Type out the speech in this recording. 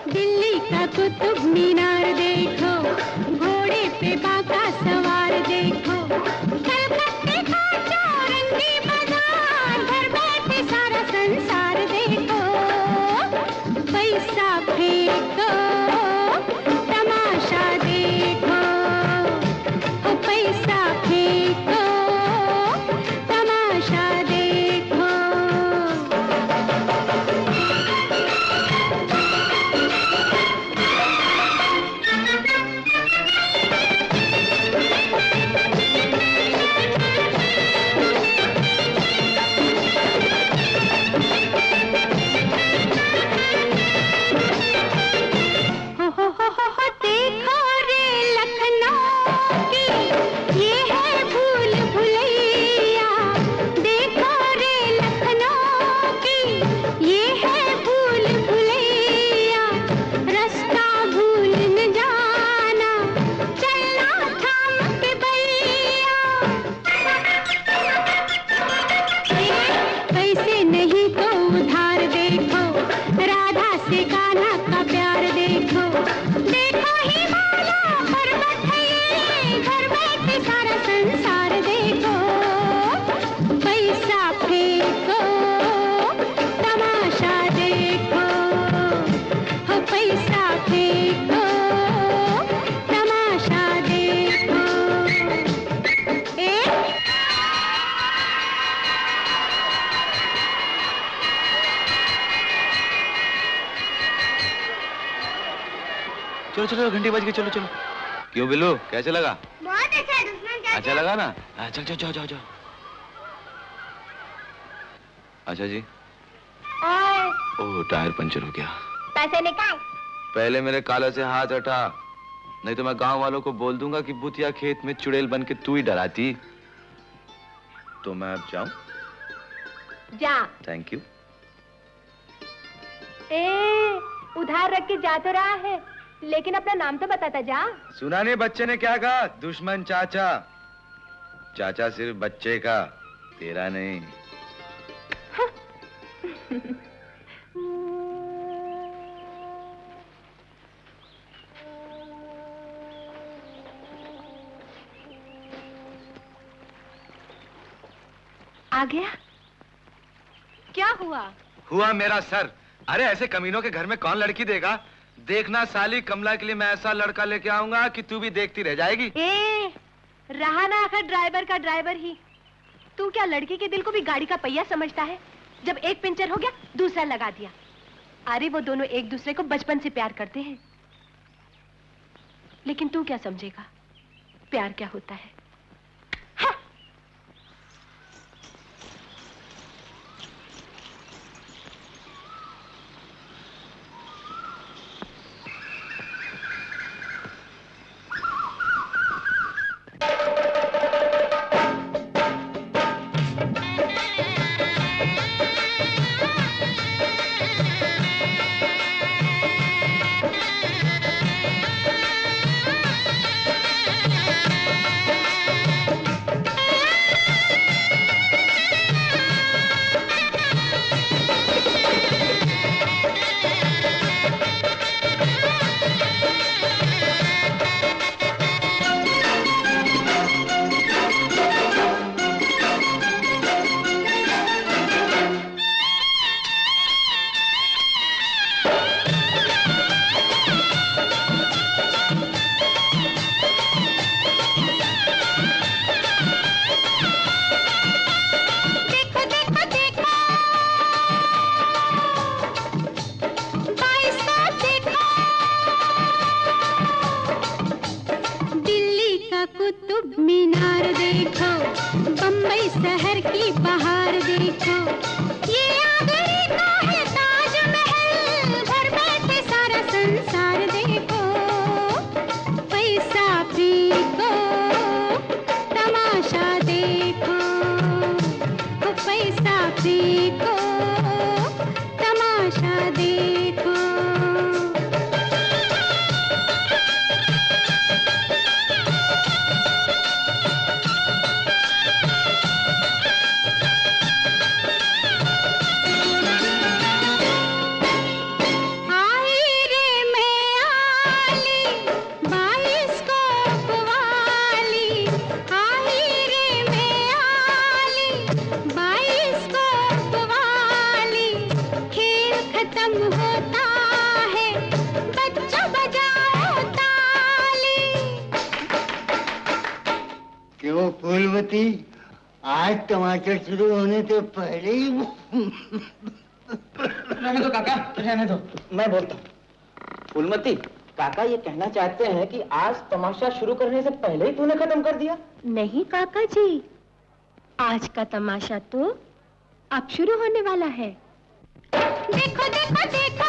दिल्ली का कुतुब मीनार देखो, घोड़े पे बाका सवार देखो, कलकत्ते का चौरंगी बाजार, घर बैठे सारा संसार देखो। पैसा फेंको, तमाशा देखो, ओ पैसा फेंको, तमाशा देखो। देखो रे लखनऊ की ये है भूल भुलैया, देखो रे लखनऊ की ये है भूल भुलैया, रास्ता भूल न जाना, चलना थाम के भैया। पैसे नहीं तो उधार देखो, राधा से कान्हा का प्यार देखो, देखो हिमालय पर्वत है ये, घर बैठे सारा संसार देखो। पैसा फेंको, तमाशा देखो, हो पैसा फेंको, तमाशा देखो। चलो चलो, घंटी बज गई, चलो चलो। क्यों बिल्लू, कैसे लगा? बहुत अच्छा दुश्मन चाचा। अच्छा लगा ना? चल चल जाओ जाओ जाओ। अच्छा जी। ओह, टायर पंचर हो गया। पैसे निकाल। पहले मेरे काला से हाथ हटा, नहीं तो मैं गांव वालों को बोल दूंगा कि बुतिया खेत में चुड़ैल बन के तू ही डराती। तो मैं अब जाऊं? जा। Thank you. उधार रख के जा तो रहा है, लेकिन अपना नाम तो बताता जा। सुना नहीं बच्चे ने क्या कहा? दुश्मन चाचा। चाचा सिर्फ बच्चे का, तेरा नहीं। आ गया? क्या हुआ? हुआ मेरा सर। अरे ऐसे कमीनों के घर में कौन लड़की देगा? देखना साली, कमला के लिए मैं ऐसा लड़का लेके आऊंगा कि तू भी देखती रह जाएगी। रहा ना आखिर ड्राइवर का ड्राइवर ही। तू क्या लड़की के दिल को भी गाड़ी का पहिया समझता है? जब एक पंचर हो गया दूसरा लगा दिया। अरे वो दोनों एक दूसरे को बचपन से प्यार करते हैं, लेकिन तू क्या समझेगा प्यार क्या होता है? खत्म होता है, बच्चों बजाओ ताली। क्यों फूलवती, आज टमाटर शुरू होने से पहले ही रहने दो काका, रहने दो, मैं बोलता हूँ। फूलमती, काका ये कहना चाहते हैं कि आज तमाशा शुरू करने से पहले ही तूने खत्म कर दिया? नहीं काका जी, आज का तमाशा तो अब शुरू होने वाला है। देखो देखो देखो